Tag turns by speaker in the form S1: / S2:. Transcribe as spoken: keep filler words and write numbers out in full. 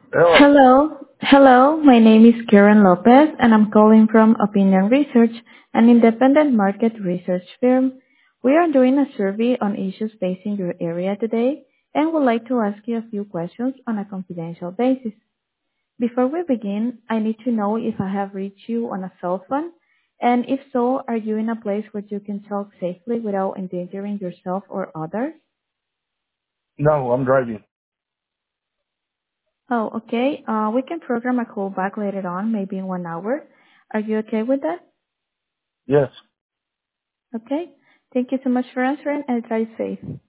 S1: Hello.
S2: Hello. Hello, my name is Karen Lopez, and I'm calling from Opinion Research, an independent market research firm. We are doing a survey on issues facing your area today and would like to ask you a few questions on a confidential basis. Before we begin, I need to know if I have reached you on a cell phone, and if so, are you in a place where you can talk safely without endangering yourself or others?
S1: No, I'm driving.
S2: Oh, okay. Uh, we can program a call back later on, maybe in one hour. Are you okay with that?
S1: Yes.
S2: Okay. Thank you so much for answering and drive safe.